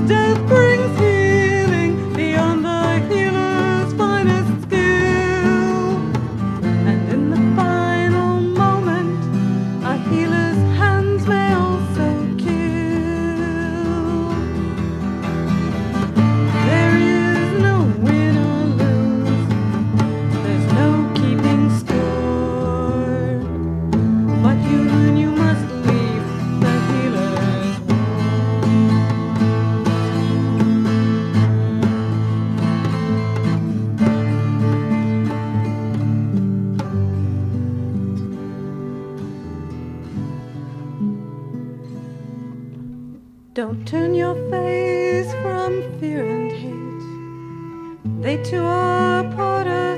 Death brings healing beyond the healer's finest skill. And in the final moment, a healer's hands may also kill. There is no win or lose, there's no keeping score. But you must leave the healer's Don't turn your face from fear and hate. They too are part of